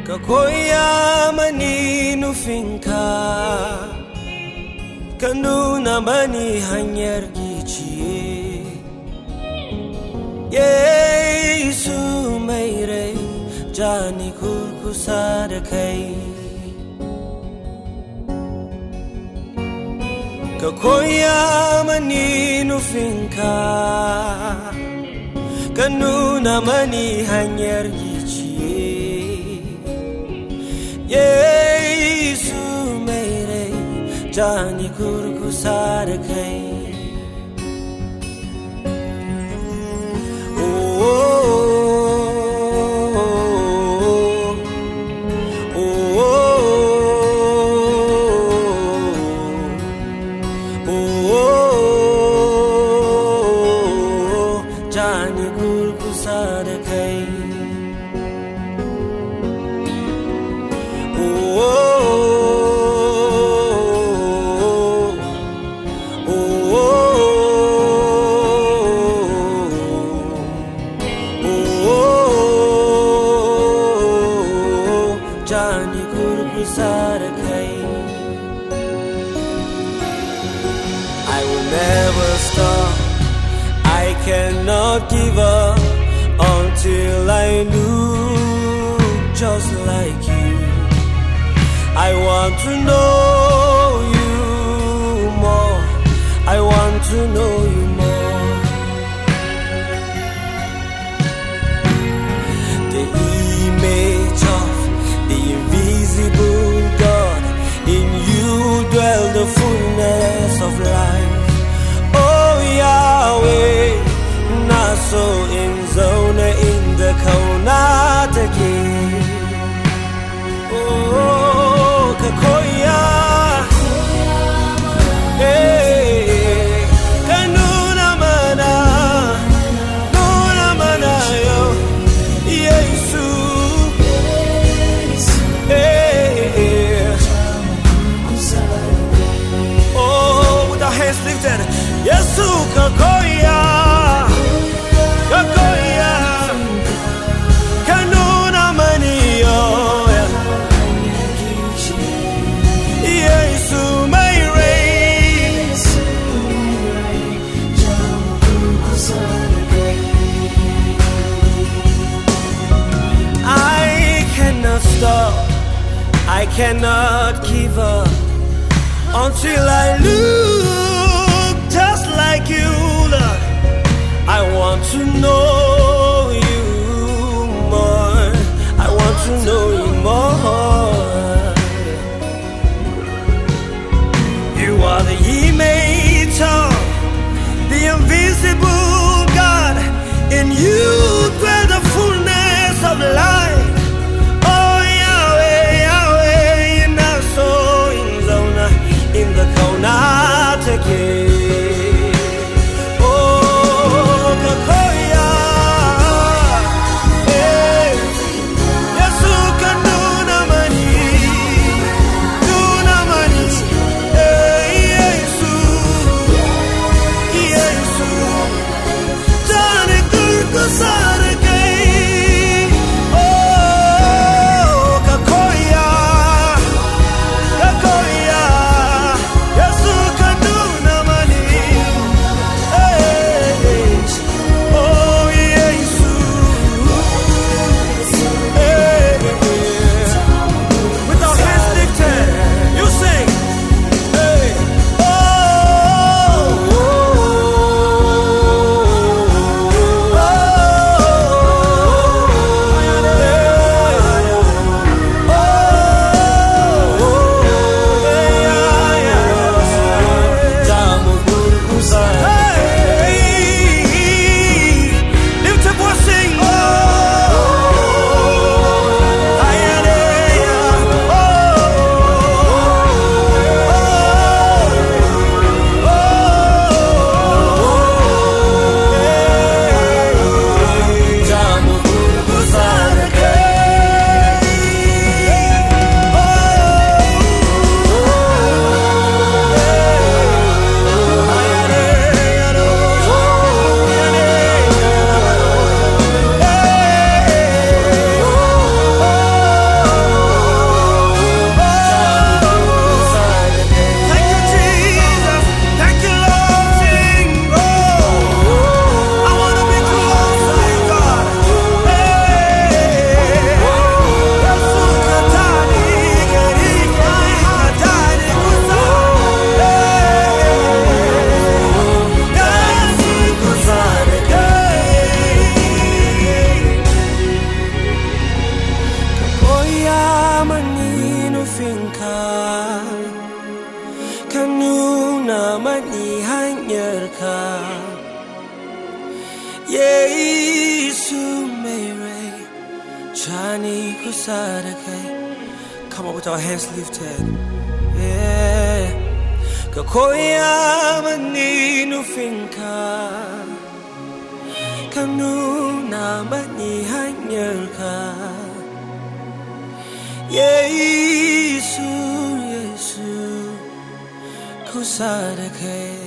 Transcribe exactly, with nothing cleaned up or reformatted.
ka koya mani nufinka, ka nuna mani hanyar giciye. Yesu mai rai, ja ni kurkusa da kai. Ka koya mani nufinka, ka nuna mani hanyar giciye. Yesu mai rai, ja ni kurkusa da kai. Jani kurkusa da kai. Oh, oh, oh, oh, Jani kurkusa da kai. I will never stop, I cannot give up until I look just like you. I want to know you more, I want to know you more. The image of the invisible God, in you dwell the fullness of life. Oh Yahweh, so in zone in the kona take. Oh, kakoya, hey, kanuna mana, nuna mana yo, Yesu, hey. Oh, with our hands lifted, Yesu kakoya. I cannot give up until I look just like you, Lord. I want to know you more, I want to know you more. You are the image of the invisible God, in you dwell the fullness of life. In the kona 예수 메레 자니 구사르케. Come on with our hands lifted. Yeah. Kakoya mani nufinka kanuna mani hanyelka. Yesu Yesu kusadake.